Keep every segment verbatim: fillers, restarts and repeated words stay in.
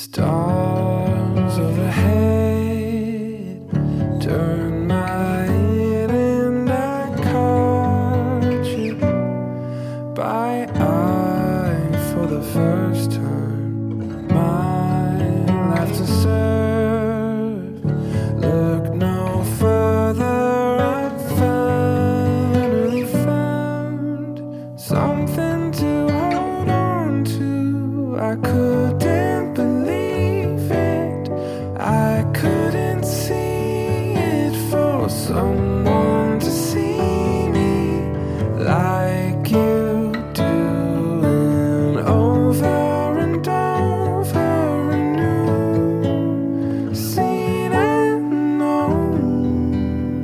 Stars overhead turn my head and I caught you by eye for the first time. My life to serve. Look no further. I finally found something to hold on to. I couldn't believe it. I couldn't see it for someone to see me like you do, and over and over anew, seen and known.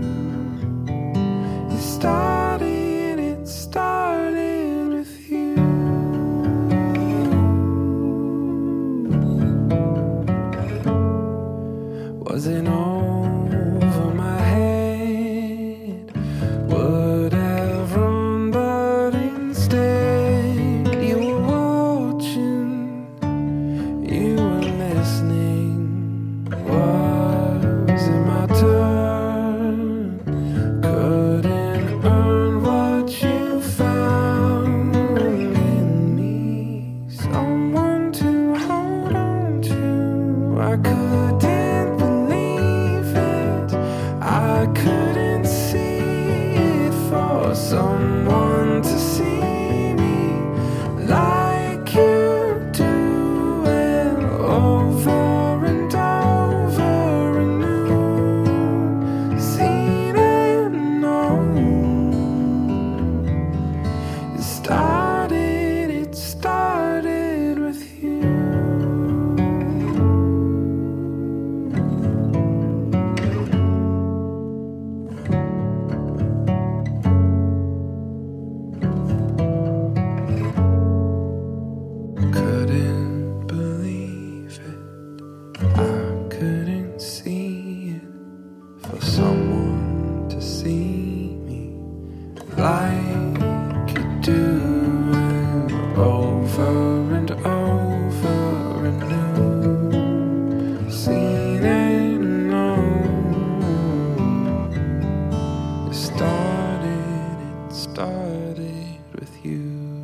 It started, it started with you. Was it over my head? Would have run, but instead you were watching, you were listening. Was it my turn? Couldn't earn what you found in me, someone to hold on to. I couldn't believe it. I couldn't see it for someone to see me like you do, and over and over anew, seen and known. It started, it started with you. Couldn't believe it. I couldn't see it for someone to see me like you do, and over and over anew, seen and known. It started, it started with you.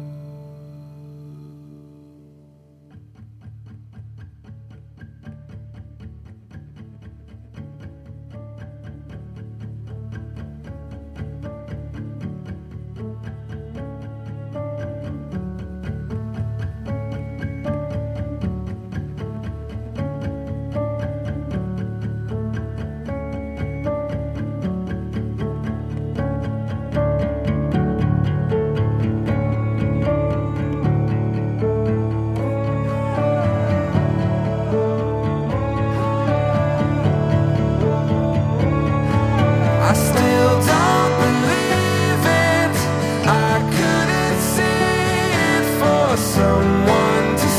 I still don't believe it. I couldn't see it for someone to